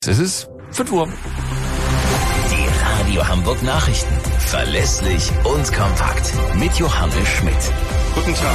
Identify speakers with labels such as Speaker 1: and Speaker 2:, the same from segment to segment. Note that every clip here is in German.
Speaker 1: Es ist 5 Uhr.
Speaker 2: Die Radio Hamburg Nachrichten. Verlässlich und kompakt. Mit Johannes Schmidt.
Speaker 3: Guten Tag.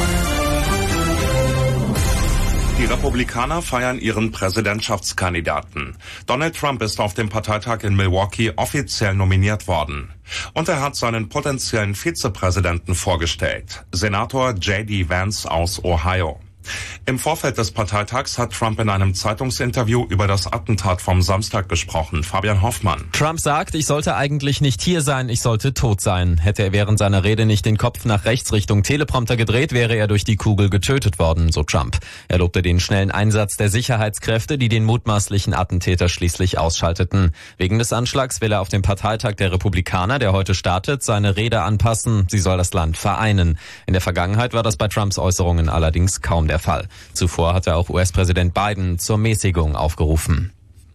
Speaker 3: Die Republikaner feiern ihren Präsidentschaftskandidaten. Donald Trump ist auf dem Parteitag in Milwaukee offiziell nominiert worden. Und er hat seinen potenziellen Vizepräsidenten vorgestellt, Senator J.D. Vance aus Ohio. Im Vorfeld des Parteitags hat Trump in einem Zeitungsinterview über das Attentat vom Samstag gesprochen. Fabian Hoffmann.
Speaker 4: Trump sagt, ich sollte eigentlich nicht hier sein, ich sollte tot sein. Hätte er während seiner Rede nicht den Kopf nach rechts Richtung Teleprompter gedreht, wäre er durch die Kugel getötet worden, so Trump. Er lobte den schnellen Einsatz der Sicherheitskräfte, die den mutmaßlichen Attentäter schließlich ausschalteten. Wegen des Anschlags will er auf dem Parteitag der Republikaner, der heute startet, seine Rede anpassen. Sie soll das Land vereinen. In der Vergangenheit war das bei Trumps Äußerungen allerdings kaum der Fall. Zuvor hatte auch US-Präsident Biden zur Mäßigung aufgerufen.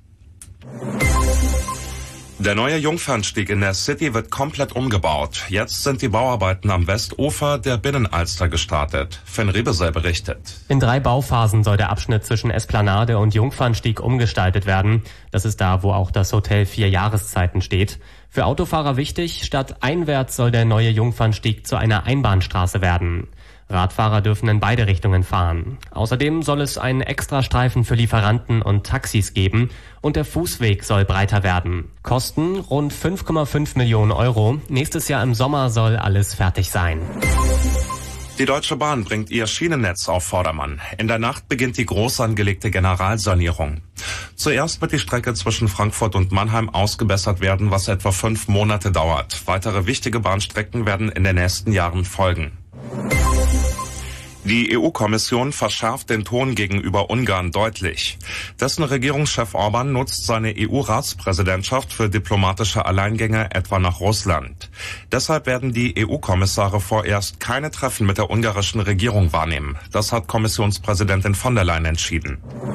Speaker 3: Der neue Jungfernstieg in der City wird komplett umgebaut. Jetzt sind die Bauarbeiten am Westufer der Binnenalster gestartet. Finn Riebesel berichtet.
Speaker 5: In 3 Bauphasen soll der Abschnitt zwischen Esplanade und Jungfernstieg umgestaltet werden. Das ist da, wo auch das Hotel 4 Jahreszeiten steht. Für Autofahrer wichtig, statt einwärts soll der neue Jungfernstieg zu einer Einbahnstraße werden. Radfahrer dürfen in beide Richtungen fahren. Außerdem soll es einen Extrastreifen für Lieferanten und Taxis geben und der Fußweg soll breiter werden. Kosten rund 5,5 Millionen Euro. Nächstes Jahr im Sommer soll alles fertig sein.
Speaker 3: Die Deutsche Bahn bringt ihr Schienennetz auf Vordermann. In der Nacht beginnt die groß angelegte Generalsanierung. Zuerst wird die Strecke zwischen Frankfurt und Mannheim ausgebessert werden, was etwa 5 Monate dauert. Weitere wichtige Bahnstrecken werden in den nächsten Jahren folgen. Die EU-Kommission verschärft den Ton gegenüber Ungarn deutlich. Dessen Regierungschef Orban nutzt seine EU-Ratspräsidentschaft für diplomatische Alleingänge etwa nach Russland. Deshalb werden die EU-Kommissare vorerst keine Treffen mit der ungarischen Regierung wahrnehmen. Das hat Kommissionspräsidentin von der Leyen entschieden.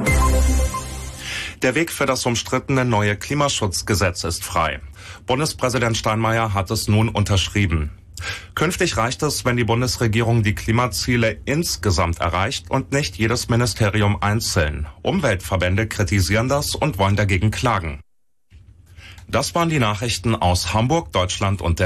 Speaker 3: Der Weg für das umstrittene neue Klimaschutzgesetz ist frei. Bundespräsident Steinmeier hat es nun unterschrieben. Künftig reicht es, wenn die Bundesregierung die Klimaziele insgesamt erreicht und nicht jedes Ministerium einzeln. Umweltverbände kritisieren das und wollen dagegen klagen. Das waren die Nachrichten aus Hamburg, Deutschland und der